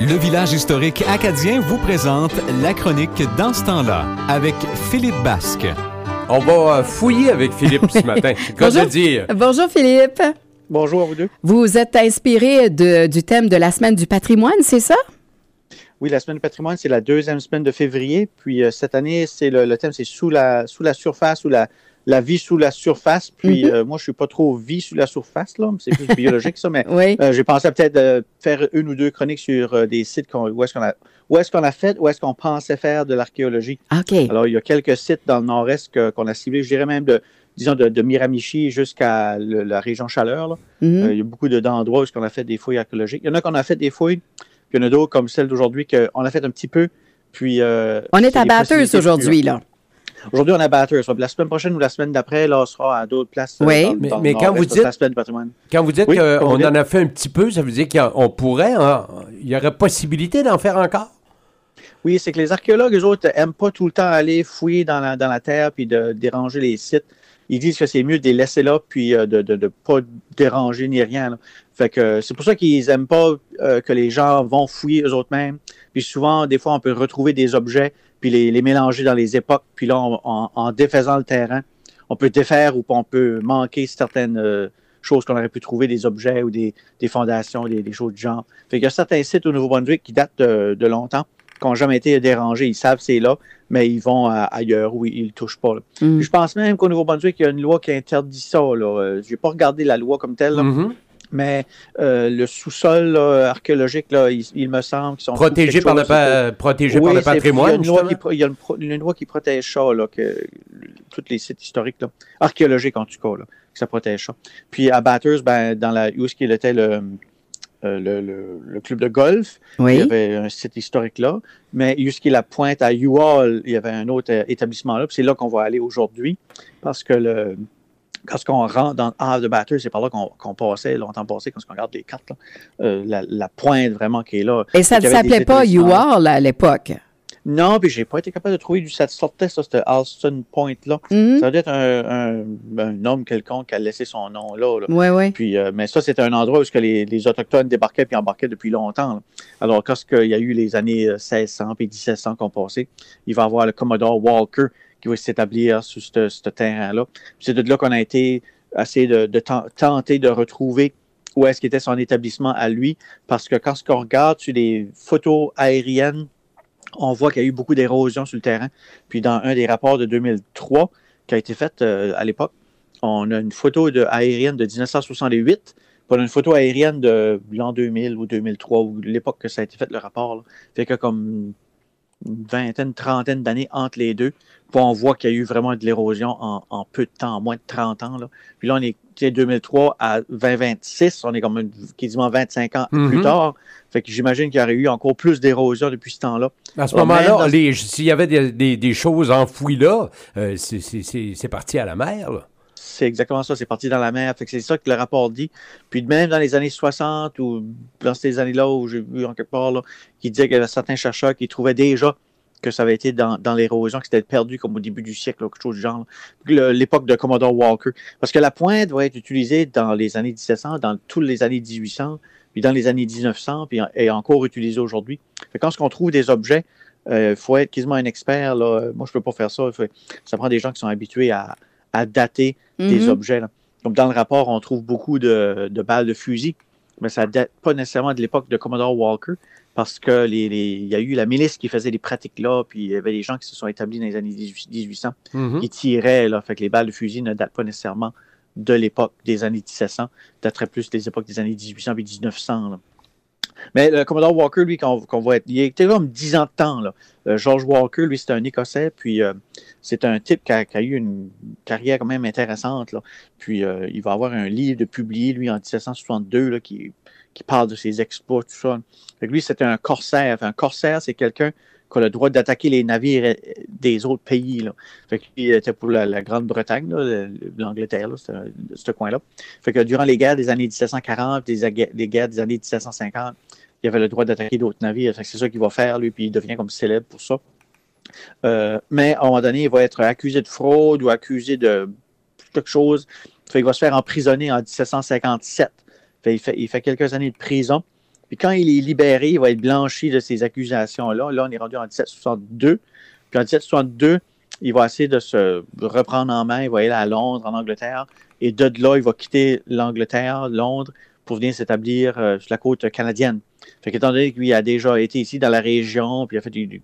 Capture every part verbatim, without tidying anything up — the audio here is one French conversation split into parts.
Le village historique acadien vous présente la chronique Dans ce temps-là avec Philippe Basque. On va fouiller avec Philippe ce matin. Bonjour. Dire. Bonjour Philippe. Bonjour à vous deux. Vous êtes inspiré de, du thème de la semaine du patrimoine, c'est ça? Oui, la semaine du patrimoine, c'est la deuxième semaine de février. Puis euh, cette année, c'est le, le thème, c'est sous la, sous la surface ou la, la vie sous la surface. Puis mm-hmm. euh, moi, je suis pas trop vie sous la surface, là. C'est plus biologique, ça. Mais oui. euh, j'ai pensé à peut-être euh, faire une ou deux chroniques sur euh, des sites qu'on, où est-ce qu'on a, où est-ce qu'on a fait, où est-ce qu'on pensait faire de l'archéologie. OK. Alors, il y a quelques sites dans le nord-est que, qu'on a ciblés. Je dirais même de, disons, de, de Miramichi jusqu'à le, la région Chaleur. Là. Mm-hmm. Euh, il y a beaucoup de, d'endroits où on a fait des fouilles archéologiques. Il y en a qu'on a fait des fouilles. Puis il y en a d'autres, comme celle d'aujourd'hui, qu'on a fait un petit peu. Puis, euh, on est à Bathurst aujourd'hui, là. Aujourd'hui, on est à Bathurst. La semaine prochaine ou la semaine d'après, là, on sera à d'autres places. Oui. Dans, mais dans mais quand, vous dites, la semaine du patrimoine. quand vous dites oui, qu'on en a fait un petit peu, ça veut dire qu'on pourrait, hein, il y aurait possibilité d'en faire encore? Oui, c'est que les archéologues, eux autres, n'aiment pas tout le temps aller fouiller dans la, dans la terre puis de déranger les sites. Ils disent que c'est mieux de les laisser là puis euh, de ne de, de pas déranger ni rien. Là. Fait que euh, c'est pour ça qu'ils n'aiment pas euh, que les gens vont fouiller eux autres mêmes. Puis souvent, des fois, on peut retrouver des objets puis les, les mélanger dans les époques. Puis là, on, en, en défaisant le terrain, on peut défaire ou on peut manquer certaines euh, choses qu'on aurait pu trouver, des objets ou des, des fondations, des, des choses du genre. Fait qu'il y a certains sites au Nouveau-Brunswick qui datent de, de longtemps, qui n'ont jamais été dérangés. Ils savent c'est là, mais ils vont à, ailleurs où ils ne le touchent pas. Mm. Je pense même qu'au Nouveau-Brunswick, il y a une loi qui interdit ça. Je n'ai pas regardé la loi comme telle, là, mm-hmm. mais euh, le sous-sol là, archéologique, là, il, il me semble qu'ils sont... Protégés par, pa- protégé oui, par le patrimoine, il y a une loi qui, il y a une, une loi qui protège ça, là, que, tous les sites historiques, là, archéologiques en tout cas, là, que ça protège ça. Puis à Bathurst, ben, dans la, où est-ce qu'il était le... Euh, le, le, le club de golf, oui. Il y avait un site historique là, mais jusqu'à la pointe à Youghal, il y avait un autre euh, établissement là, puis c'est là qu'on va aller aujourd'hui, parce que le, quand on rentre dans le havre de Bathurst, c'est par là qu'on, qu'on passait, longtemps passé, quand on regarde les cartes, là, euh, la, la pointe vraiment qui est là. Et ça ne s'appelait pas Youghal à l'époque? Non, puis j'ai pas été capable de trouver d'où ça sortait, ça, ce Alston Point-là. Mm-hmm. Ça doit être un, un, un homme quelconque qui a laissé son nom là. là. Oui, oui. Puis, euh, mais ça, c'était un endroit où que les, les Autochtones débarquaient puis embarquaient depuis longtemps. Là. Alors, quand il y a eu les années seize cents puis dix-sept cents qu'on passait, il va y avoir le Commodore Walker qui va s'établir sur ce, ce terrain-là. Puis c'est de là qu'on a été assez de, de tenter de retrouver où est-ce qu'était son établissement à lui, parce que quand on regarde sur les photos aériennes, on voit qu'il y a eu beaucoup d'érosion sur le terrain. Puis dans un des rapports de deux mille trois qui a été fait euh, à l'époque, on a une photo de, aérienne de dix-neuf cent soixante-huit, puis on a une photo aérienne de l'an deux mille ou deux mille trois, ou l'époque que ça a été fait, le rapport. Là. Fait que comme une vingtaine, trentaine d'années entre les deux, puis on voit qu'il y a eu vraiment de l'érosion en, en peu de temps, en moins de trente ans. Là. Puis là, on est deux mille trois à vingt vingt-six, on est comme une, quasiment vingt-cinq ans mm-hmm. plus tard. Fait que j'imagine qu'il y aurait eu encore plus d'érosion depuis ce temps-là. À ce Alors, moment-là, dans... les, s'il y avait des, des, des choses enfouies là, euh, c'est, c'est, c'est, c'est parti à la mer, là. C'est exactement ça, c'est parti dans la mer. Fait que c'est ça que le rapport dit. Puis même dans les années soixante, ou dans ces années-là où j'ai vu en quelque part, là, qui disait qu'il y avait certains chercheurs qui trouvaient déjà que ça avait été dans, dans l'érosion, que c'était perdu comme au début du siècle, là, quelque chose du genre. Le, l'époque de Commodore Walker. Parce que la pointe va être utilisée dans les années dix-sept cents, dans toutes les années dix-huit cents, puis dans les années dix-neuf cents, puis est encore utilisée aujourd'hui. Fait que quand on trouve des objets, il euh, faut être quasiment un expert. Là. Moi, je peux pas faire ça. Faut, ça prend des gens qui sont habitués à, à dater mm-hmm. des objets. Là. Comme dans le rapport, on trouve beaucoup de, de balles de fusil, mais ça ne date pas nécessairement de l'époque de Commodore Walker, parce que les, les, il y a eu la milice qui faisait des pratiques là, puis il y avait des gens qui se sont établis dans les années dix-huit cents, mm-hmm. qui tiraient, là, fait que les balles de fusil ne datent pas nécessairement de l'époque des années dix-sept cents, dateraient plus des époques des années dix-huit cents et dix-neuf cents. Là. Mais le Commodore Walker, lui, qu'on, qu'on va être, il était comme dix ans de temps. Là. Euh, George Walker, lui, c'est un Écossais, puis euh, c'est un type qui a, qui a eu une carrière quand même intéressante. Là. Puis euh, il va avoir un livre de publié, lui, en dix-sept cent soixante-deux, là, qui, qui parle de ses exploits, tout ça. Fait que lui, c'était un corsaire. Enfin, un corsaire, c'est quelqu'un qui a le droit d'attaquer les navires des autres pays. Là. Fait que lui, il était pour la, la Grande-Bretagne, là, l'Angleterre, là, ce, ce coin-là. Fait que durant les guerres des années dix-sept cent quarante, les, les guerres des années dix-sept cent cinquante, il avait le droit d'attaquer d'autres navires. Fait que c'est ça qu'il va faire, lui, puis il devient comme célèbre pour ça. Euh, mais à un moment donné, il va être accusé de fraude ou accusé de quelque chose. Fait qu'il va se faire emprisonner en dix-sept cent cinquante-sept. Fait, il, fait, il fait quelques années de prison. Puis quand il est libéré, il va être blanchi de ces accusations-là. Là, on est rendu en dix-sept soixante-deux. Puis en dix-sept soixante-deux, il va essayer de se reprendre en main. Il va aller à Londres, en Angleterre. Et de là, il va quitter l'Angleterre, Londres, pour venir s'établir euh, sur la côte canadienne. Fait qu'étant donné que lui a déjà été ici dans la région, puis il a fait du, du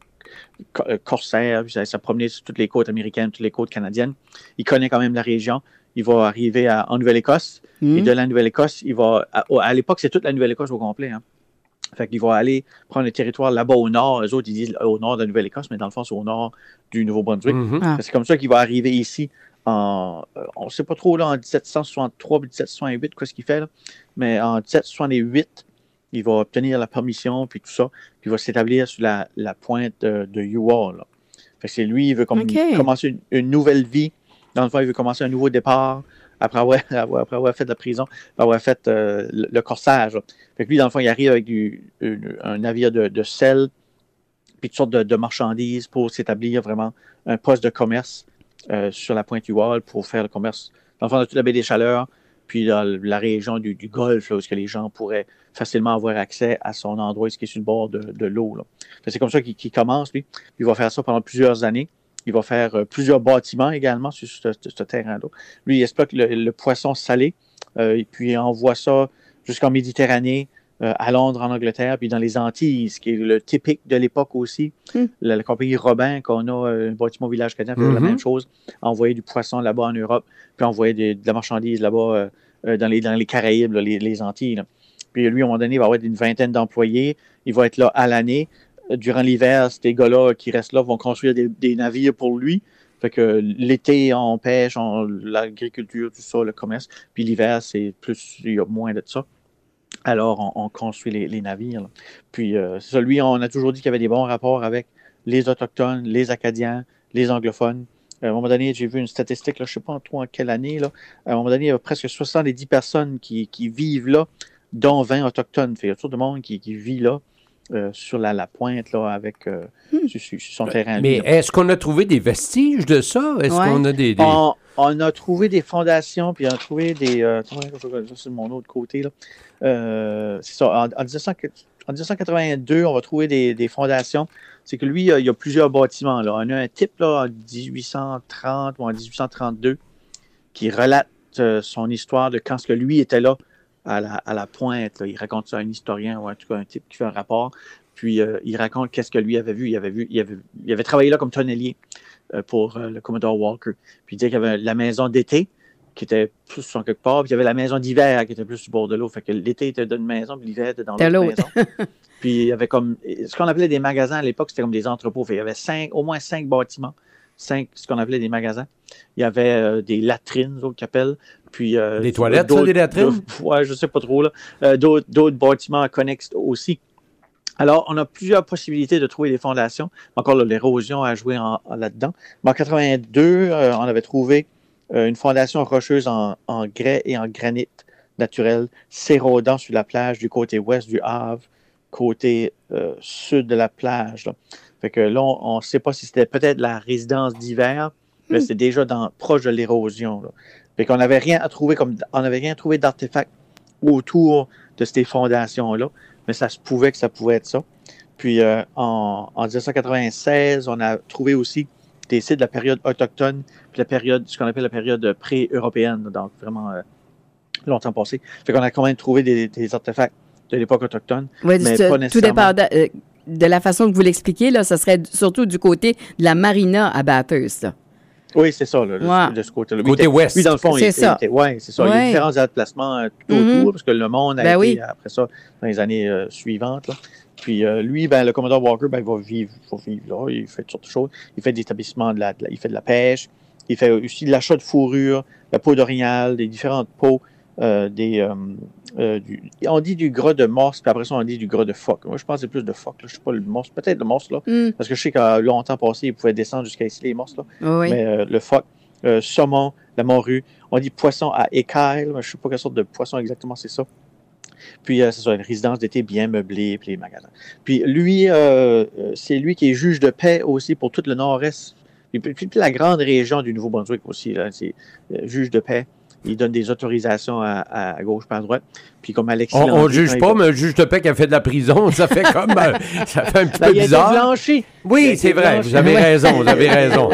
corsaire, puis ça, ça promenait sur toutes les côtes américaines, toutes les côtes canadiennes, il connaît quand même la région. Il va arriver à, en Nouvelle-Écosse. Mmh. Et de la Nouvelle-Écosse, il va... À, à l'époque, c'est toute la Nouvelle-Écosse au complet. Hein. Fait qu'il va aller prendre le territoire là-bas au nord. Eux autres, ils disent au nord de la Nouvelle-Écosse, mais dans le fond, c'est au nord du Nouveau-Brunswick. Mmh. Ah. C'est comme ça qu'il va arriver ici en... Euh, on ne sait pas trop, là, en dix-sept soixante-trois dix-sept soixante-huit, quoi ce qu'il fait, là. Mais en dix-sept soixante-huit, il va obtenir la permission, puis tout ça, puis il va s'établir sur la, la pointe de, de Youghal. Fait que c'est lui, il veut comme, okay. commencer une, une nouvelle vie. Dans le fond, il veut commencer un nouveau départ après avoir, après avoir fait de la prison, après avoir fait euh, le, le corsage. Là. Fait que lui, dans le fond, il arrive avec du, une, un navire de, de sel, puis toutes sortes de, de marchandises pour s'établir vraiment un poste de commerce euh, sur la pointe Youghal pour faire le commerce, dans le fond, de toute la baie des Chaleurs, puis dans la région du, du Golfe, là, où les gens pourraient facilement avoir accès à son endroit, ce qui est sur le bord de, de l'eau. Là. C'est comme ça qu'il, qu'il commence, lui. Il va faire ça pendant plusieurs années. Il va faire euh, plusieurs bâtiments également sur ce, ce, ce terrain-là. Lui, il exploite le, le poisson salé, euh, et puis il envoie ça jusqu'en Méditerranée, euh, à Londres, en Angleterre, puis dans les Antilles, ce qui est le typique de l'époque aussi. Mm. La, la compagnie Robin, qu'on a, euh, un bâtiment village canadien, faisait mm-hmm. la même chose, envoyer du poisson là-bas en Europe, puis envoyer des, de la marchandise là-bas euh, dans, les, dans les Caraïbes, là, les, les Antilles. Là. Puis lui, à un moment donné, il va avoir une vingtaine d'employés. Il va être là à l'année. Durant l'hiver, ces gars-là qui restent là vont construire des, des navires pour lui. Fait que l'été, on pêche, on, l'agriculture, tout ça, le commerce. Puis l'hiver, c'est plus, il y a moins de ça. Alors, on, on construit les, les navires. Là. Puis, euh, c'est ça. Lui, on a toujours dit qu'il y avait des bons rapports avec les Autochtones, les Acadiens, les anglophones. À un moment donné, j'ai vu une statistique, là, je ne sais pas trop en quelle année. Là. À un moment donné, il y a presque soixante-dix personnes qui, qui vivent là, dont vingt autochtones. Fait, il y a tout le monde qui, qui vit là. Euh, sur la, la pointe, là, avec euh, hmm. sur, sur son terrain. Mais lui, est-ce qu'on a trouvé des vestiges de ça? Est-ce ouais. qu'on a des... des... On, on a trouvé des fondations, puis on a trouvé des... Euh, c'est mon autre côté, là. Euh, c'est ça. En, en, dix-neuf cents, en dix-neuf cent quatre-vingt-deux, on va trouver des, des fondations. C'est que lui, il y a, il y a plusieurs bâtiments, là. On a un type, là, en dix-huit cent trente ou en dix-huit cent trente-deux qui relate euh, son histoire de quand ce que lui était là, À la, à la pointe. Là. Il raconte ça à un historien ou en tout cas un type qui fait un rapport. Puis euh, il raconte qu'est-ce que lui avait vu. Il avait vu, il avait, il avait travaillé là comme tonnelier euh, pour euh, le Commodore Walker. Puis il disait qu'il y avait la maison d'été qui était plus sur quelque part, puis il y avait la maison d'hiver qui était plus sur le bord de l'eau. Fait que l'été était dans une maison, puis l'hiver était dans l'autre maison. Puis il y avait comme ce qu'on appelait des magasins à l'époque, c'était comme des entrepôts. Fait, il y avait cinq, au moins cinq bâtiments. Cinq, ce qu'on appelait des magasins. Il y avait euh, des latrines, autres qui appellent. Puis, euh, des toilettes, ça, des latrines? Oui, je ne sais pas trop. Là. Euh, d'autres, d'autres bâtiments connexes aussi. Alors, on a plusieurs possibilités de trouver des fondations. Encore là, l'érosion a joué en, en, là-dedans. Mais en quatre-vingt-deux, euh, on avait trouvé euh, une fondation rocheuse en, en grès et en granit naturel, s'érodant sur la plage du côté ouest du Havre, côté euh, sud de la plage. Là. Fait que là, on ne sait pas si c'était peut-être la résidence d'hiver, mais mmh. c'est déjà dans, proche de l'érosion. Là. Fait qu'on n'avait rien à trouver comme on n'avait rien trouvé d'artefacts autour de ces fondations-là, mais ça se pouvait que ça pouvait être ça. Puis euh, en, en dix-neuf cent quatre-vingt-seize, on a trouvé aussi des sites de la période autochtone, puis la période, ce qu'on appelle la période pré-européenne, donc vraiment euh, longtemps passé. Fait qu'on a quand même trouvé des, des artefacts de l'époque autochtone, oui, mais tout, pas nécessairement. Tout dépend de, de la façon que vous l'expliquez, là, ça serait surtout du côté de la marina à Bathurst. Là. Oui, c'est ça, là, ouais. de, de ce côté-là. Côté était, ouest. Oui, dans le fond, c'est il, ça. Il était, ouais, c'est ça. Ouais. Il y a différents déplacements euh, tout mm-hmm. autour, parce que le monde a ben été, oui. après ça, dans les années euh, suivantes. Là. Puis euh, lui, ben, le Commodore Walker, ben, il va vivre, il va vivre là, il fait toutes sortes de choses. Il fait des établissements, de la, de la, il fait de la pêche, il fait aussi de l'achat de fourrure, la peau d'orignal, des différentes peaux, euh, des, euh, euh, du, on dit du gras de morse, puis après ça, on dit du gras de phoque. Moi, je pense que c'est plus de phoque, là. Je sais pas, le morse, peut-être le morse, là, mm. parce que je sais qu'à longtemps passé, il pouvait descendre jusqu'à ici, les morses, là. Oui. Mais euh, le phoque, euh, saumon, la morue, on dit poisson à écaille, mais je sais pas quelle sorte de poisson exactement c'est ça. Puis, euh, c'est ça, une résidence d'été bien meublée, puis les magasins. Puis, lui, euh, c'est lui qui est juge de paix aussi pour tout le nord-est. Puis, puis, puis la grande région du Nouveau-Brunswick aussi, là, c'est euh, juge de paix. il donne des autorisations à, à gauche par à droite. Puis comme Alexis On Landry, ne juge pas, va... mais un juge de paix qui a fait de la prison, ça fait comme... euh, ça fait un petit ben, peu bizarre. Il a été blanchi. Oui, c'est vrai, blanchi. Vous avez raison, vous avez raison.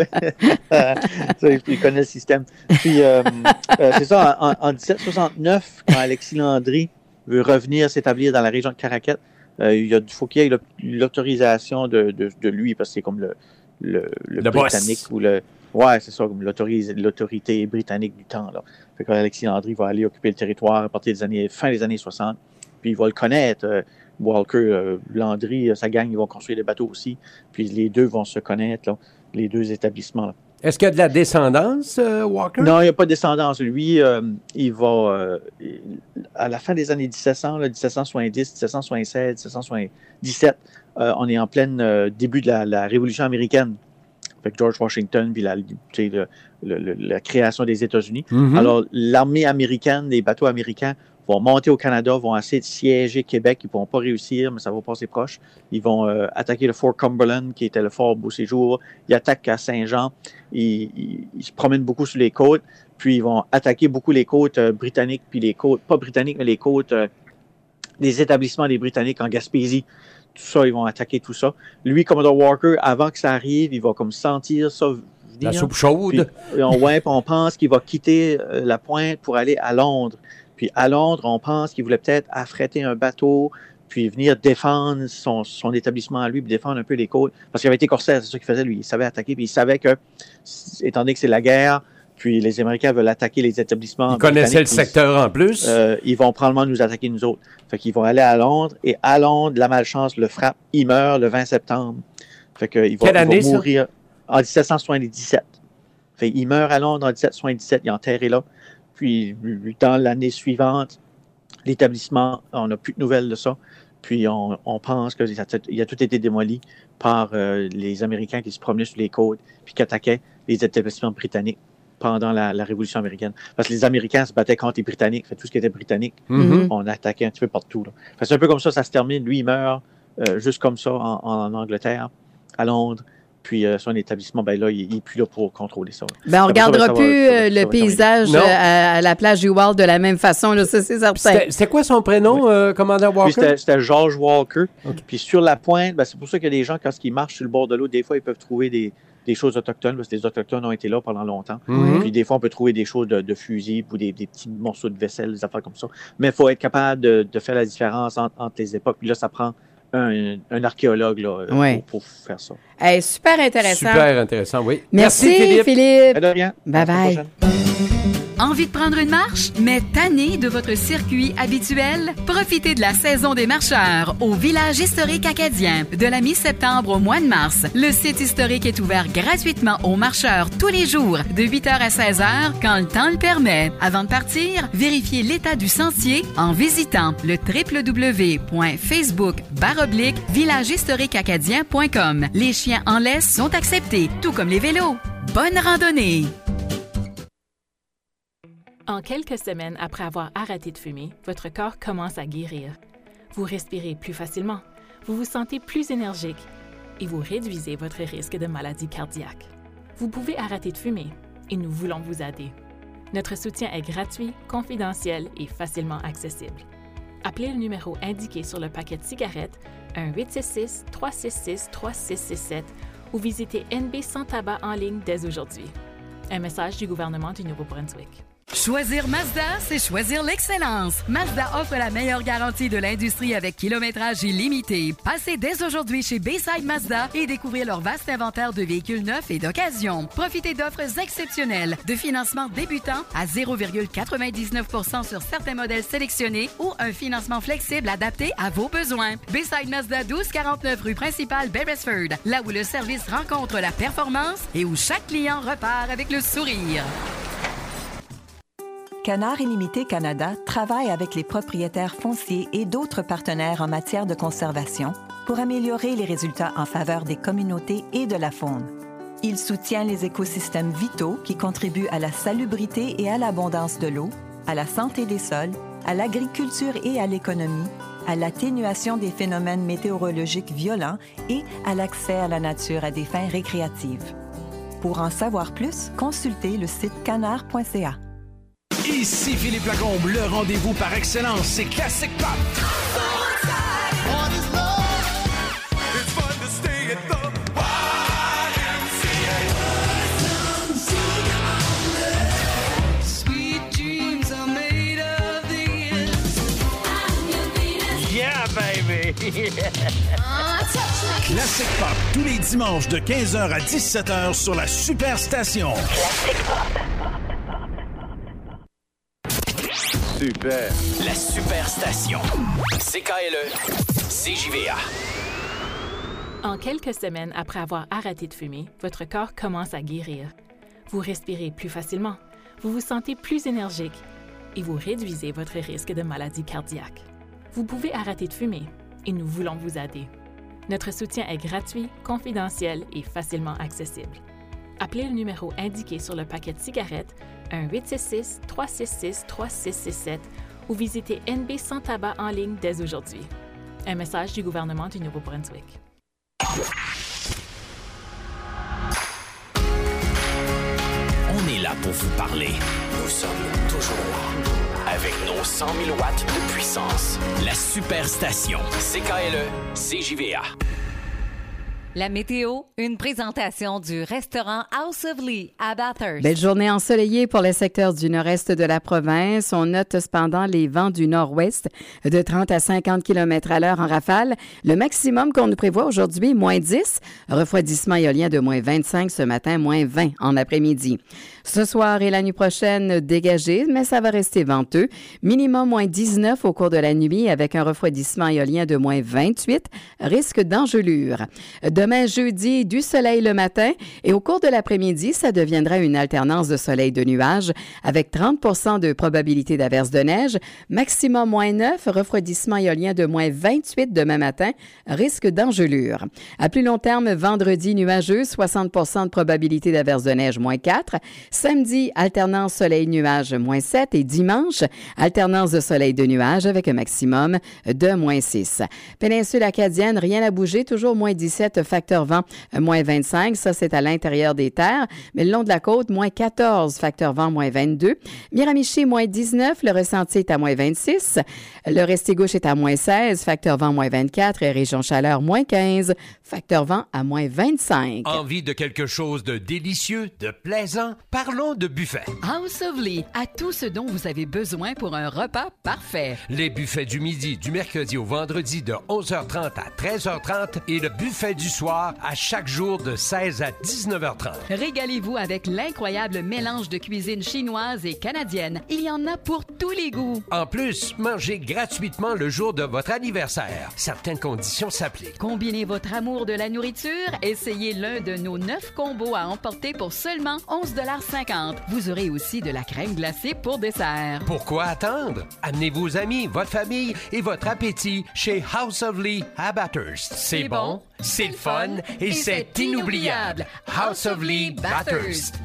Il connaît le système. Puis, euh, euh, c'est ça, en, en dix-sept soixante-neuf, quand Alexis Landry veut revenir s'établir dans la région de Caraquette, euh, il faut qu'il y ait l'autorisation de, de, de lui, parce que c'est comme le, le, le, le Britannique boss. ou le... Ouais, c'est ça, comme l'autorité britannique du temps. Là. Fait qu'Alexis Landry va aller occuper le territoire à partir des années, fin des années soixante, puis il va le connaître. Euh, Walker, euh, Landry, euh, sa gang, ils vont construire des bateaux aussi, puis les deux vont se connaître, là, les deux établissements. Là. Est-ce qu'il y a de la descendance, euh, Walker? Non, il n'y a pas de descendance. Lui, euh, il va, euh, à la fin des années dix-sept cents, là, dix-sept cent soixante-dix, dix-sept cent soixante-seize, dix-sept cent soixante-dix-sept, euh, on est en plein euh, début de la, la Révolution américaine. Avec George Washington, puis la, le, le, le, la création des États-Unis. Mm-hmm. Alors, l'armée américaine, les bateaux américains vont monter au Canada, vont essayer de siéger Québec. Ils ne vont pas réussir, mais ça va passer proche. Ils vont euh, attaquer le Fort Cumberland, qui était le fort Beauséjour. Ils attaquent à Saint-Jean. Ils, ils, ils se promènent beaucoup sur les côtes. Puis, ils vont attaquer beaucoup les côtes euh, britanniques, puis les côtes, pas britanniques, mais les côtes euh, des établissements des Britanniques en Gaspésie. Tout ça, ils vont attaquer tout ça. Lui, Commodore Walker, avant que ça arrive, il va comme sentir ça venir. La soupe chaude. Puis, on, ouais, puis on pense qu'il va quitter euh, la pointe pour aller à Londres. Puis à Londres, on pense qu'il voulait peut-être affréter un bateau, puis venir défendre son, son établissement à lui, puis défendre un peu les côtes. Parce qu'il avait été corsaire, c'est ça qu'il faisait, lui. Il savait attaquer, puis il savait que, étant donné que c'est la guerre, puis les Américains veulent attaquer les établissements. Ils connaissaient le secteur en plus. Euh, ils vont probablement nous attaquer nous autres. Fait qu'ils vont aller à Londres, et à Londres, la malchance le frappe. Il meurt le vingt septembre. Fait qu'il va, Quelle année, il va mourir ça? En dix-sept cent soixante-dix-sept. Fait qu'il meurt à Londres en dix-sept cent soixante-dix-sept, il est enterré là. Puis dans l'année suivante, l'établissement, on n'a plus de nouvelles de ça. Puis on, on pense qu'il a, a tout été démoli par euh, les Américains qui se promenaient sur les côtes, puis qui attaquaient les établissements britanniques pendant la, la Révolution américaine. Parce que les Américains se battaient contre les Britanniques. Fait tout ce qui était britannique, mm-hmm. on attaquait un petit peu partout. Là. Fait c'est un peu comme ça, ça se termine. Lui, il meurt euh, juste comme ça en, en Angleterre, à Londres. Puis euh, son établissement, ben là, il n'est plus là pour contrôler ça. Ben, on ne regardera va, plus va, le paysage à, à la plage du Walt de la même façon, là, ça, c'est certain. C'était, c'était quoi son prénom, oui. euh, commandant Walker? C'était, c'était George Walker. Okay. Puis sur la pointe, ben, c'est pour ça que les gens, quand ils marchent sur le bord de l'eau, des fois, ils peuvent trouver des, des choses autochtones, parce que les Autochtones ont été là pendant longtemps. Mm-hmm. Puis des fois, on peut trouver des choses de, de fusils ou des, des petits morceaux de vaisselle, des affaires comme ça. Mais il faut être capable de, de faire la différence entre, entre les époques. Puis là, ça prend Un, un archéologue là, oui. pour, pour faire ça. Hey, super intéressant. Super intéressant, oui. Merci, Merci Philippe. Philippe. De rien. Bye bye. Envie de prendre une marche, mais tanné de votre circuit habituel? Profitez de la saison des marcheurs au village historique acadien. De la mi-septembre au mois de mars, le site historique est ouvert gratuitement aux marcheurs tous les jours, de huit heures à seize heures, quand le temps le permet. Avant de partir, vérifiez l'état du sentier en visitant le w w w point facebook barre oblique village historique acadien point com. Les chiens en laisse sont acceptés, tout comme les vélos. Bonne randonnée! En quelques semaines après avoir arrêté de fumer, votre corps commence à guérir. Vous respirez plus facilement, vous vous sentez plus énergique et vous réduisez votre risque de maladie cardiaque. Vous pouvez arrêter de fumer et nous voulons vous aider. Notre soutien est gratuit, confidentiel et facilement accessible. Appelez le numéro indiqué sur le paquet de cigarettes un huit six six, trois six six, trois six six sept ou visitez N B Sans Tabac en ligne dès aujourd'hui. Un message du gouvernement du Nouveau-Brunswick. Choisir Mazda, c'est choisir l'excellence. Mazda offre la meilleure garantie de l'industrie avec kilométrage illimité. Passez dès aujourd'hui chez Bayside Mazda et découvrez leur vaste inventaire de véhicules neufs et d'occasion. Profitez d'offres exceptionnelles, de financement débutant à zéro virgule quatre-vingt-dix-neuf pour cent sur certains modèles sélectionnés ou un financement flexible adapté à vos besoins. Bayside Mazda, douze quarante-neuf rue principale Beresford, là où le service rencontre la performance et où chaque client repart avec le sourire. Canard Illimité Canada travaille avec les propriétaires fonciers et d'autres partenaires en matière de conservation pour améliorer les résultats en faveur des communautés et de la faune. Il soutient les écosystèmes vitaux qui contribuent à la salubrité et à l'abondance de l'eau, à la santé des sols, à l'agriculture et à l'économie, à l'atténuation des phénomènes météorologiques violents et à l'accès à la nature à des fins récréatives. Pour en savoir plus, consultez le site canard point c a. Ici Philippe Lacombe, le rendez-vous par excellence, c'est Classic Pop. Yeah, baby! Classic Pop, tous les dimanches de quinze heures à dix-sept heures sur la Superstation. Classic Pop. Super. La Superstation. C K L E, C J V A. En quelques semaines après avoir arrêté de fumer, votre corps commence à guérir. Vous respirez plus facilement, vous vous sentez plus énergique et vous réduisez votre risque de maladie cardiaque. Vous pouvez arrêter de fumer et nous voulons vous aider. Notre soutien est gratuit, confidentiel et facilement accessible. Appelez le numéro indiqué sur le paquet de cigarettes, un huit six six, trois six six, trois six six sept ou visitez N B Sans Tabac en ligne dès aujourd'hui. Un message du gouvernement du Nouveau-Brunswick. On est là pour vous parler. Nous sommes toujours là. Avec nos cent mille watts de puissance. La Superstation. C K L E, C J V A. La météo, une présentation du restaurant House of Lee à Bathurst. Belle journée ensoleillée pour le secteur du nord-est de la province. On note cependant les vents du nord-ouest de trente à cinquante kilomètres à l'heure en rafale. Le maximum qu'on nous prévoit aujourd'hui, moins dix. Refroidissement éolien de moins vingt-cinq ce matin, moins vingt en après-midi. Ce soir et la nuit prochaine, dégagé, mais ça va rester venteux. Minimum moins dix-neuf au cours de la nuit avec un refroidissement éolien de moins vingt-huit. Risque d'engelure. Demain, jeudi, du soleil le matin et au cours de l'après-midi, ça deviendra une alternance de soleil de nuages avec trente pour cent de probabilité d'averse de neige, maximum moins neuf, refroidissement éolien de moins vingt-huit demain matin, risque d'engelure. À plus long terme, vendredi nuageux, soixante pour cent de probabilité d'averse de neige, moins quatre. Samedi, alternance soleil-nuage, moins sept et dimanche, alternance de soleil de nuages avec un maximum de moins six. Péninsule acadienne, rien à bouger, toujours moins dix-sept, facteur vent, moins vingt-cinq. Ça, c'est à l'intérieur des terres. Mais le long de la côte, moins quatorze, facteur vent, moins vingt-deux. Miramichi, moins dix-neuf. Le ressenti est à moins vingt-six. Le Restigouche est à moins seize, facteur vent, moins vingt-quatre. Et région chaleur, moins quinze, facteur vent à moins vingt-cinq. Envie de quelque chose de délicieux, de plaisant? Parlons de buffet. House of Lee a tout ce dont vous avez besoin pour un repas parfait. Les buffets du midi, du mercredi au vendredi de onze heures trente à treize heures trente et le buffet du soir à chaque jour de seize à dix-neuf heures trente. Régalez-vous avec l'incroyable mélange de cuisine chinoise et canadienne. Il y en a pour tous les goûts. En plus, mangez gratuitement le jour de votre anniversaire. Certaines conditions s'appliquent. Combinez votre amour de la nourriture, essayez l'un de nos neuf combos à emporter pour seulement onze dollars cinquante. Vous aurez aussi de la crème glacée pour dessert. Pourquoi attendre? Amenez vos amis, votre famille et votre appétit chez House of Lee à Bathurst. C'est bon, c'est le fun et, et c'est inoubliable. House of Lee Bathurst.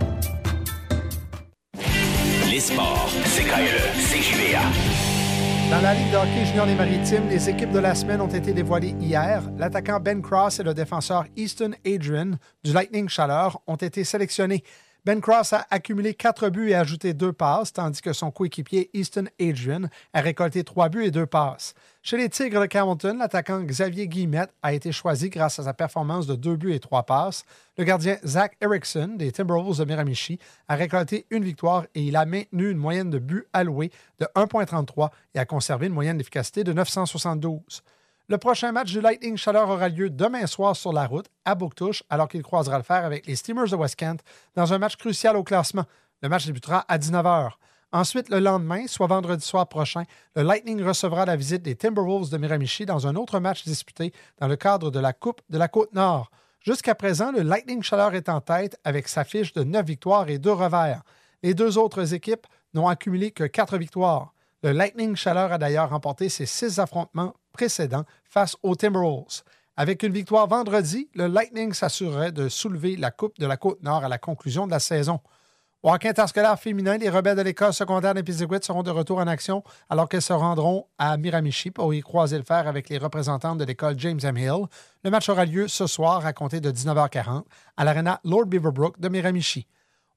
Les sports, C K L E, C J V A. Dans la Ligue de hockey junior des Maritimes, les équipes de la semaine ont été dévoilées hier. L'attaquant Ben Cross et le défenseur Easton Adrian du Lightning Chaleur ont été sélectionnés. Ben Cross a accumulé quatre buts et ajouté deux passes, tandis que son coéquipier Easton Adrian a récolté trois buts et deux passes. Chez les Tigres de Carleton, l'attaquant Xavier Guillemette a été choisi grâce à sa performance de deux buts et trois passes. Le gardien Zach Erickson des Timberwolves de Miramichi a récolté une victoire et il a maintenu une moyenne de buts alloués de un virgule trente-trois et a conservé une moyenne d'efficacité de neuf cent soixante-douze. Le prochain match du Lightning Chaleur aura lieu demain soir sur la route, à Bouctouche, alors qu'il croisera le fer avec les Steamers de West Kent dans un match crucial au classement. Le match débutera à dix-neuf heures. Ensuite, le lendemain, soit vendredi soir prochain, le Lightning recevra la visite des Timberwolves de Miramichi dans un autre match disputé dans le cadre de la Coupe de la Côte-Nord. Jusqu'à présent, le Lightning Chaleur est en tête avec sa fiche de neuf victoires et deux revers. Les deux autres équipes n'ont accumulé que quatre victoires. Le Lightning Chaleur a d'ailleurs remporté ses six affrontements précédents face aux Timberwolves. Avec une victoire vendredi, le Lightning s'assurerait de soulever la Coupe de la Côte-Nord à la conclusion de la saison. Au hockey interscolaire féminin, les rebelles de l'école secondaire d'Épiziguit seront de retour en action alors qu'elles se rendront à Miramichi pour y croiser le fer avec les représentantes de l'école James M. Hill. Le match aura lieu ce soir à compter de dix-neuf heures quarante à l'aréna Lord Beaverbrook de Miramichi.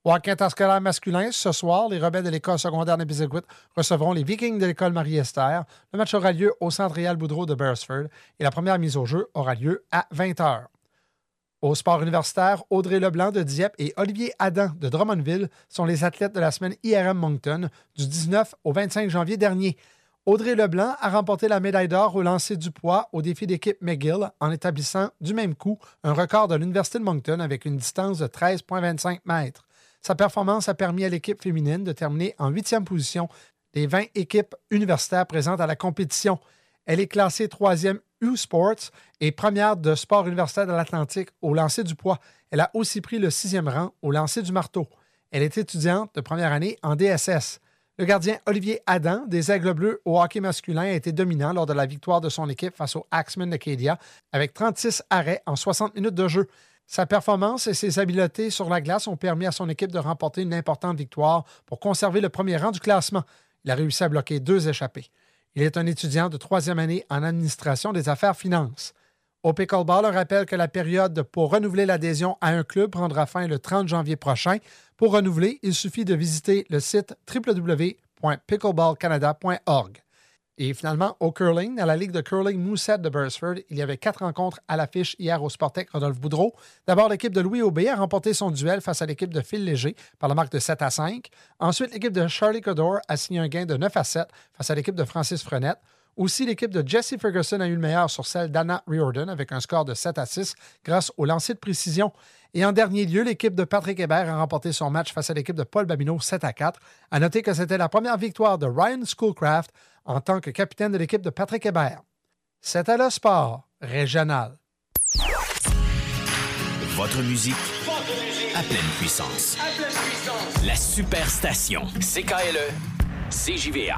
Au hockey interscolaire masculin, ce soir, les rebelles de l'école secondaire Nébizéguit recevront les Vikings de l'école Marie-Esther. Le match aura lieu au centre Réal Boudreau de Beresford et la première mise au jeu aura lieu à vingt heures. Au sport universitaire, Audrey Leblanc de Dieppe et Olivier Adam de Drummondville sont les athlètes de la semaine I R M Moncton du dix-neuf au vingt-cinq janvier dernier. Audrey Leblanc a remporté la médaille d'or au lancer du poids au défi d'équipe McGill en établissant du même coup un record de l'Université de Moncton avec une distance de treize virgule vingt-cinq mètres. Sa performance a permis à l'équipe féminine de terminer en huitième position des vingt équipes universitaires présentes à la compétition. Elle est classée troisième U Sports et première de sport universitaire de l'Atlantique au lancer du poids. Elle a aussi pris le sixième rang au lancer du marteau. Elle est étudiante de première année en D S S. Le gardien Olivier Adam des Aigles Bleus au hockey masculin a été dominant lors de la victoire de son équipe face aux Axemen d'Acadia avec trente-six arrêts en soixante minutes de jeu. Sa performance et ses habiletés sur la glace ont permis à son équipe de remporter une importante victoire pour conserver le premier rang du classement. Il a réussi à bloquer deux échappées. Il est un étudiant de troisième année en administration des affaires finances. Au pickleball, on rappelle que la période pour renouveler l'adhésion à un club prendra fin le trente janvier prochain. Pour renouveler, il suffit de visiter le site w w w point pickleball canada point org. Et finalement, au curling, dans la Ligue de curling Moussette de Beresford, il y avait quatre rencontres à l'affiche hier au Sportec Rodolphe Boudreau. D'abord, l'équipe de Louis Aubé a remporté son duel face à l'équipe de Phil Léger par la marque de sept à cinq. Ensuite, l'équipe de Charlie Codor a signé un gain de neuf à sept face à l'équipe de Francis Frenette. Aussi, l'équipe de Jesse Ferguson a eu le meilleur sur celle d'Anna Riordan avec un score de sept à six grâce au lancer de précision. Et en dernier lieu, l'équipe de Patrick Hébert a remporté son match face à l'équipe de Paul Babineau sept à quatre. À noter que c'était la première victoire de Ryan Schoolcraft en tant que capitaine de l'équipe de Patrick Hébert. C'était le sport régional. Votre musique à pleine puissance. À pleine puissance. La Superstation. C K L E, C J V A.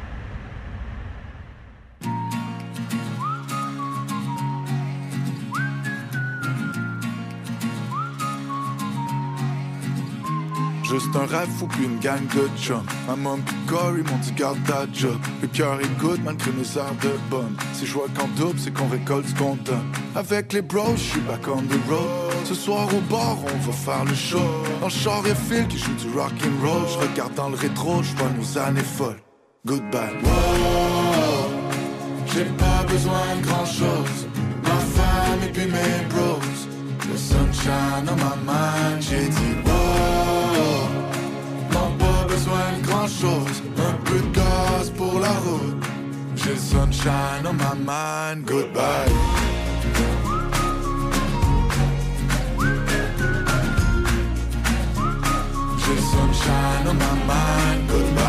Juste un rêve fou puis une gang de chums. Maman pis Corey m'ont dit garde ta job. Le cœur est good malgré mes heures de bonne. Si je vois qu'en double c'est qu'on récolte ce qu'on donne. Avec les bros j'suis back on the road. Ce soir au bar on va faire le show. Dans le char et Phil qui joue du rock'n'roll. J'regarde dans le rétro, j'vois nos années folles. Goodbye. Wow, j'ai pas besoin de grand chose. Ma femme et puis mes bros. Le sunshine on my mind. J'ai dit wow, non pas besoin de grand chose. Un peu de gaz pour la route. J'ai le sunshine on my mind. Goodbye. J'ai le sunshine on my mind. Goodbye.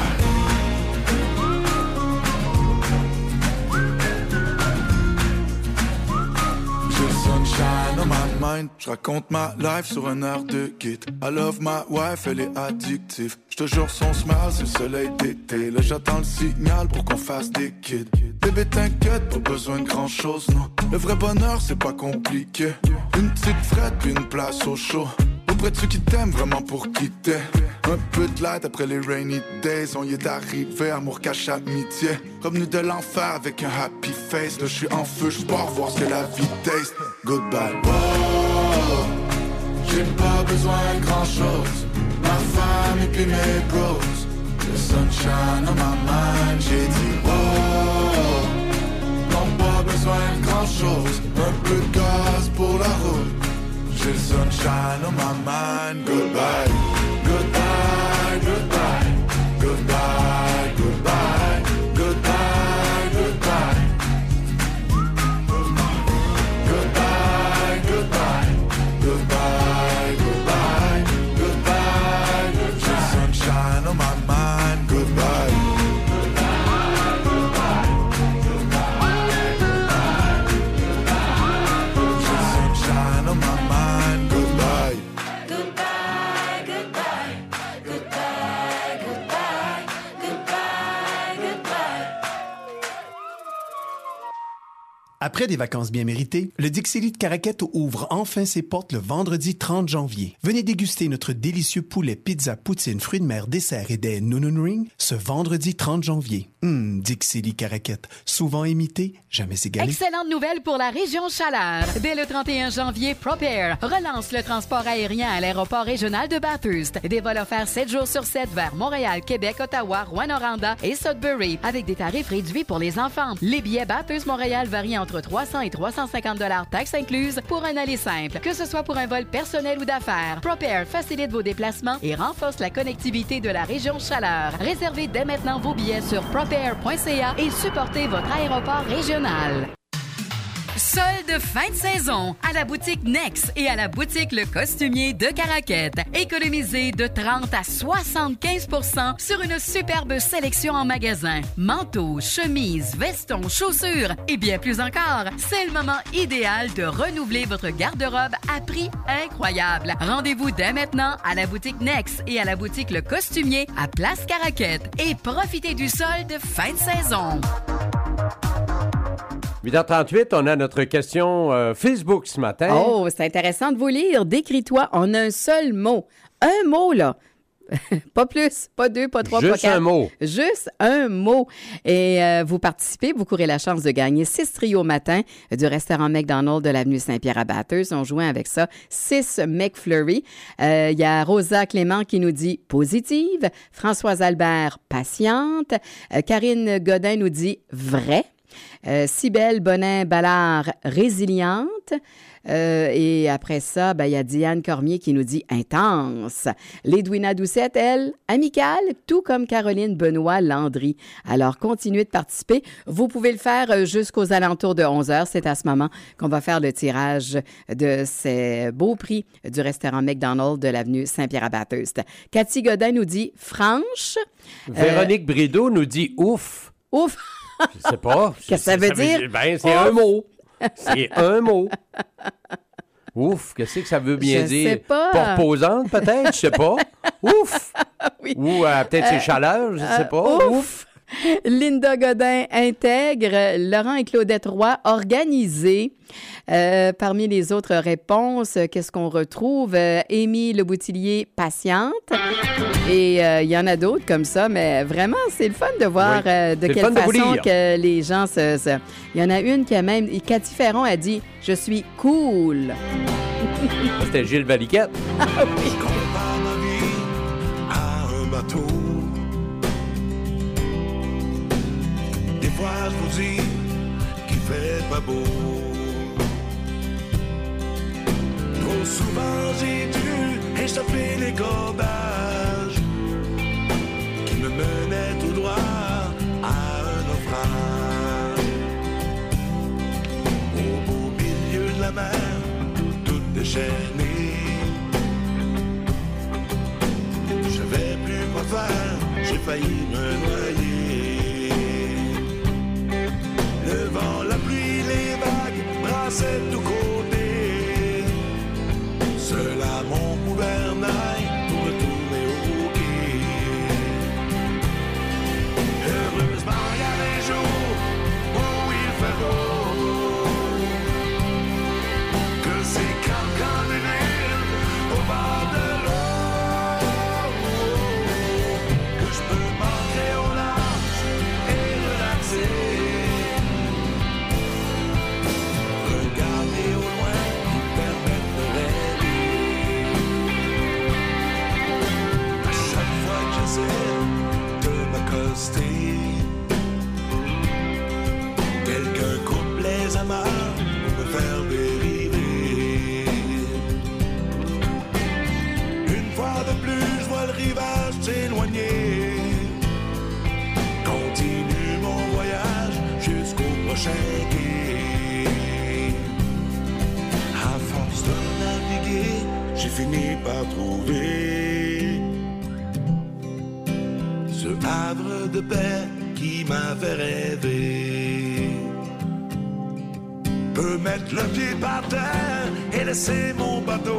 Sunshine on my mind. J'raconte ma life sur un air de kit. I love my wife, elle est addictive. J'te jure son smile, c'est le soleil d'été. Là j'attends le signal pour qu'on fasse des kids. Bébé t'inquiète, pas besoin de grand chose, non. Le vrai bonheur c'est pas compliqué. Une petite frette puis une place au chaud. Auprès de ceux qui t'aiment vraiment pour quitter. Un peu de light après les rainy days. On y est arrivé, amour cache amitié. Revenu de l'enfer avec un happy face. Là j'suis en feu, j'pars voir ce que la vie taste. Goodbye. Wow, j'ai pas besoin de grand chose. Ma femme et puis mes bros. Le sunshine on my mind. J'ai dit wow, non pas besoin de grand chose. Un peu de gaz pour la route. J'ai le sunshine on my mind. Goodbye, goodbye, goodbye, goodbye, goodbye, goodbye, goodbye, goodbye, goodbye, goodbye, goodbye, goodbye. J'ai le sunshine on my mind. Goodbye. J'ai le sunshine on my mind. Goodbye. Goodbye, goodbye. Après des vacances bien méritées, le Dixili de Caraquette ouvre enfin ses portes le vendredi trente janvier. Venez déguster notre délicieux poulet, pizza, poutine, fruits de mer, dessert et des Noonan Ring ce vendredi trente janvier. Hum, Dixili Caraquette, souvent imité, jamais égalé. Excellente nouvelle pour la région Chaleur. Dès le trente et un janvier, ProPair relance le transport aérien à l'aéroport régional de Bathurst. Des vols offerts sept jours sur sept vers Montréal, Québec, Ottawa, Rouyn-Noranda et Sudbury avec des tarifs réduits pour les enfants. Les billets Bathurst-Montréal varient entre trois cents et trois cent cinquante dollars taxes incluses pour un aller simple. Que ce soit pour un vol personnel ou d'affaires, ProPair facilite vos déplacements et renforce la connectivité de la région Chaleur. Réservez dès maintenant vos billets sur propair point c a et supportez votre aéroport régional. Solde fin de saison à la boutique Next et à la boutique Le Costumier de Caraquette. Économisez de trente à soixante-quinze pour cent sur une superbe sélection en magasin. Manteaux, chemises, vestons, chaussures et bien plus encore. C'est le moment idéal de renouveler votre garde-robe à prix incroyable. Rendez-vous dès maintenant à la boutique Next et à la boutique Le Costumier à Place Caraquette et profitez du solde fin de saison. huit heures trente-huit, on a notre question euh, Facebook ce matin. Oh, c'est intéressant de vous lire. Décris-toi en un seul mot. Un mot, là. Pas plus, pas deux, pas trois, Juste pas quatre. un mot. Juste un mot. Et euh, vous participez, vous courez la chance de gagner six trios matin du restaurant McDonald's de l'avenue Saint-Pierre à Bathurst. On joint avec ça six McFlurry. Il euh, y a Rosa Clément qui nous dit positive. Françoise Albert, patiente. Euh, Karine Godin nous dit vrai. Euh, Cybèle Bonin-Ballard, résiliente. Euh, et après ça, ben, il y a Diane Cormier qui nous dit intense. Lédouina Doucette, elle, amicale, tout comme Caroline Benoît-Landry. Alors, continuez de participer. Vous pouvez le faire jusqu'aux alentours de onze heures. C'est à ce moment qu'on va faire le tirage de ces beaux prix du restaurant McDonald's de l'avenue Saint-Pierre-à-Bathurst. Cathy Godin nous dit franche. Véronique euh, Brideau nous dit ouf. Ouf. Je sais pas. Qu'est-ce que ça veut ça dire? Veut, ben, c'est Ouf. un mot. C'est un mot. Ouf, qu'est-ce que ça veut bien je dire? Sais pas. Pas reposante, peut-être? Je sais pas. Ouf. Oui. Ou euh, peut-être c'est euh, chaleur, je ne sais euh, pas. Ouf. Ouf. Linda Godin intègre, Laurent et Claudette Roy organisé. Euh, parmi les autres réponses, qu'est-ce qu'on retrouve? Euh, Amy Le Boutillier, patiente. Et il euh, y en a d'autres comme ça, mais vraiment, c'est le fun de voir oui. euh, de c'est quelle façon de que les gens se... se... Il y en a une qui a même... Cathy Ferron a dit « Je suis cool ». C'était Gilles Valiquette. Ah oui. Je compare ma vie à un bateau. Des fois, je vous dis qu'il fait pas beau. Trop souvent, j'ai dû échapper les cordages qui me menaient tout droit à un naufrage. Au beau milieu de la mer, toute déchaînée, je savais plus quoi faire, j'ai failli me noyer. Le vent, la pluie, les vagues brassaient de tous côtés. Seul à mon gouvernail pour retourner au quai. Heureusement, il y a des jours où il fait beau, que c'est comme quand une île au bord de l'eau, que je peux m'ancrer au large et relaxer. Regarder au loin qui permet de rêver. À chaque fois que j'essaie de m'accoster, quelqu'un coupe les amarres pour me faire dériver. Une fois de plus, je vois le rivage s'éloigner. Continue mon voyage jusqu'au prochain quai. À force de naviguer, j'ai fini par trouver ce havre de paix qui m'a fait rêver. Peux mettre le pied par terre et laisser mon bateau.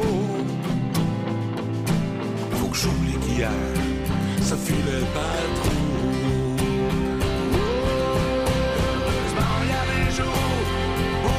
Faut que j'oublie qu'hier, ça filait pas trop. Heureusement, il y a des jours où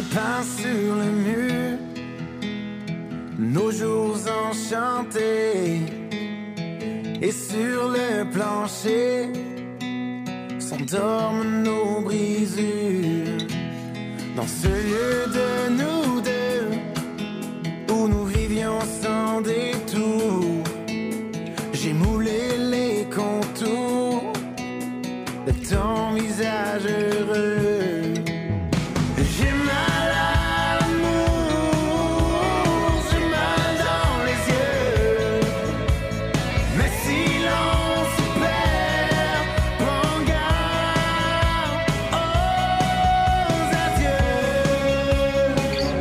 peint sur le mur nos jours enchantés, et sur le plancher s'endorment nos brisures. Dans ce lieu de nous deux où nous vivions sans détour, j'ai moulé les contours de ton visage heureux. J'ai mal à l'amour, j'ai mal dans les yeux, mais si l'on se perd, prends garde aux adieux.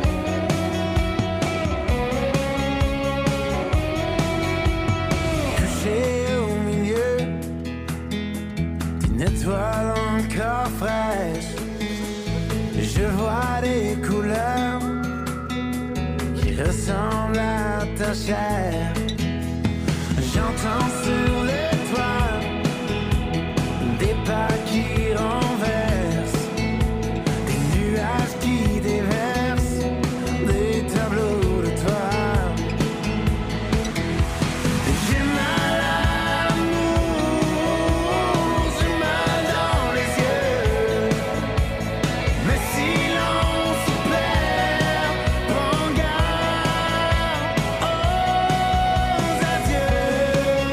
Couché au milieu d'une étoile encore fraîche, je vois des couleurs qui ressemblent à ta chair. J'entends sur les toits des pas qui renversent, des nuages qui déversent des tableaux de toi. J'ai mal à l'amour, j'ai mal dans les yeux, mais si l'on se perd, prends garde aux adieux.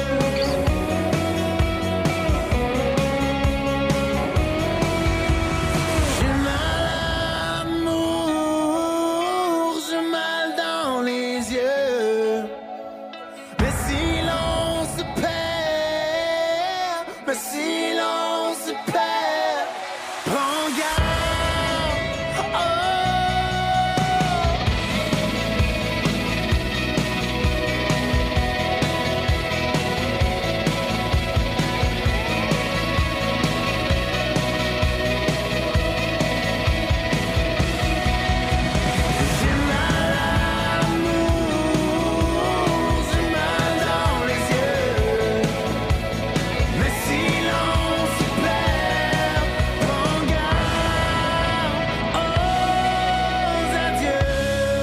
J'ai mal à l'amour, j'ai mal dans les yeux, mais si l'on se perd, mais si l'on se perd, prends garde. Oh. J'ai mal à l'amour, j'ai mal dans les yeux, mais si l'on se perd, prends garde aux adieux.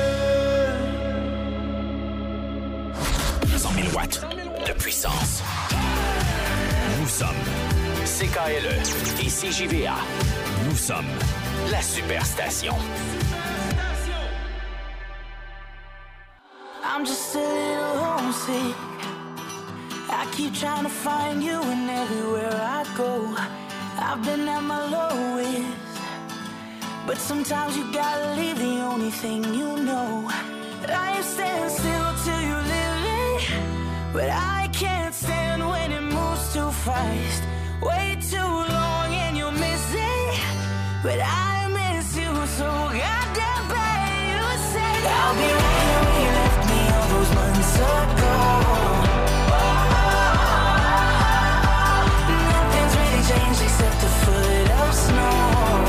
cent mille watts de puissance. Nous sommes C K L E et C J V A. Nous sommes la Superstation. I'm just a little homesick. I keep trying to find you, and everywhere I go, I've been at my lowest. But sometimes you gotta leave the only thing you know. I am standing still till you leave me, but I can't stand when it moves too fast. Way too long and you're missing, but I miss you so goddamn bad. You said I'll be right here when you left me all those months ago. Nothing's really changed except a foot of snow.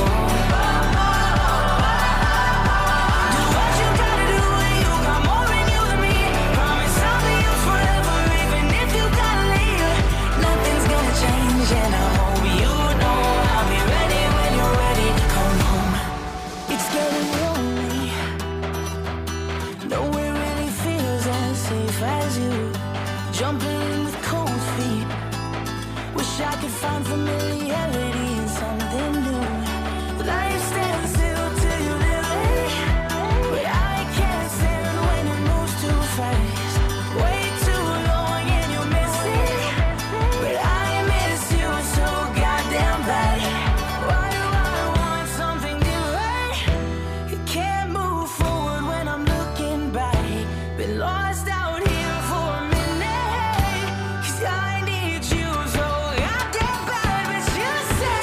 Do what you gotta do when you got more in you than me. Promise I'll be yours forever, even if you gotta leave. Nothing's gonna change, and I hope you know I'll be ready when you're ready to come home. It's getting lonely. Nowhere really feels as safe as you. Jumping in with cold feet. Wish I could find familiarity in something new. Life stands still till you leave me, but I can't stand when it moves too fast. Way too long and you're missing, but I miss you so goddamn bad. Why do I want something different? You can't move forward when I'm looking back. Been lost out here for a minute, 'cause I need you so goddamn bad. But you say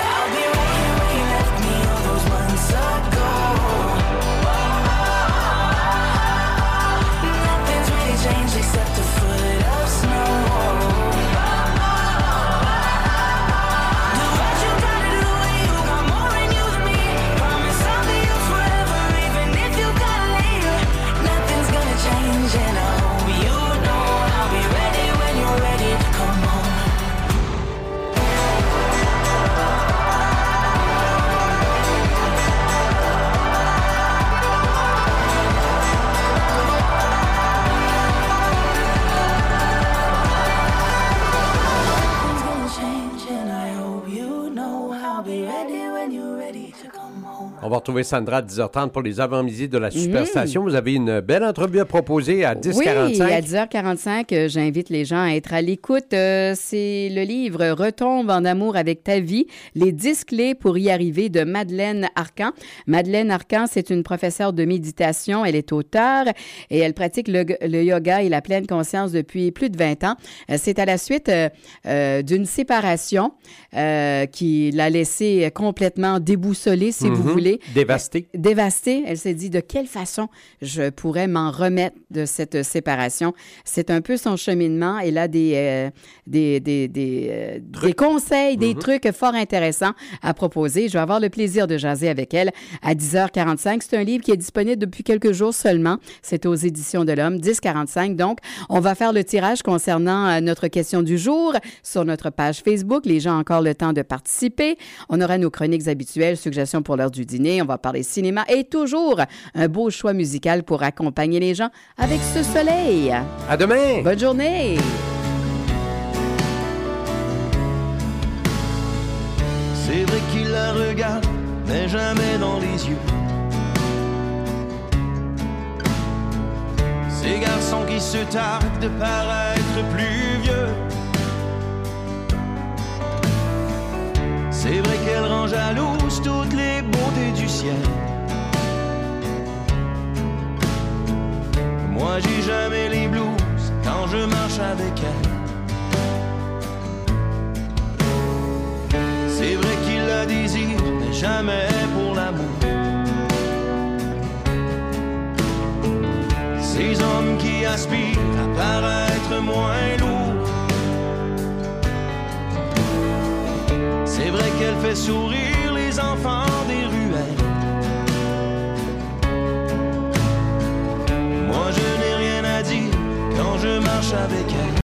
On va retrouver Sandra à dix heures trente pour les avant-midi de la Superstation. Mmh. Vous avez une belle entrevue à proposer à dix heures quarante-cinq. Oui, à dix heures quarante-cinq, euh, j'invite les gens à être à l'écoute. Euh, c'est le livre « Retombe en amour avec ta vie, les dix clés pour y arriver » de Madeleine Arcan. Madeleine Arcan, c'est une professeure de méditation. Elle est auteure et elle pratique le, le yoga et la pleine conscience depuis plus de vingt ans. Euh, c'est à la suite euh, euh, d'une séparation euh, qui l'a laissée complètement déboussolée, si mmh. vous voulez. Dévastée. Euh, dévastée. Elle s'est dit de quelle façon je pourrais m'en remettre de cette séparation. C'est un peu son cheminement. Elle a des, euh, des, des, des, euh, des conseils, des mm-hmm. trucs fort intéressants à proposer. Je vais avoir le plaisir de jaser avec elle à dix heures quarante-cinq. C'est un livre qui est disponible depuis quelques jours seulement. C'est aux Éditions de l'Homme, dix heures quarante-cinq. Donc, on va faire le tirage concernant euh, notre question du jour sur notre page Facebook. Les gens ont encore le temps de participer. On aura nos chroniques habituelles, suggestions pour l'heure du dîner. On va parler cinéma et toujours un beau choix musical pour accompagner les gens avec ce soleil. À demain! Bonne journée! C'est vrai qu'il la regarde, mais jamais dans les yeux. Ces garçons qui se targuent de paraître plus vieux. C'est vrai qu'elle rend jalouse toutes les beautés du ciel. Moi j'ai jamais les blues quand je marche avec elle. C'est vrai qu'il la désire, mais jamais pour l'amour. Ces hommes qui aspirent à paraître moins lourds. C'est vrai qu'elle fait sourire les enfants des ruelles. Moi je n'ai rien à dire quand je marche avec elle.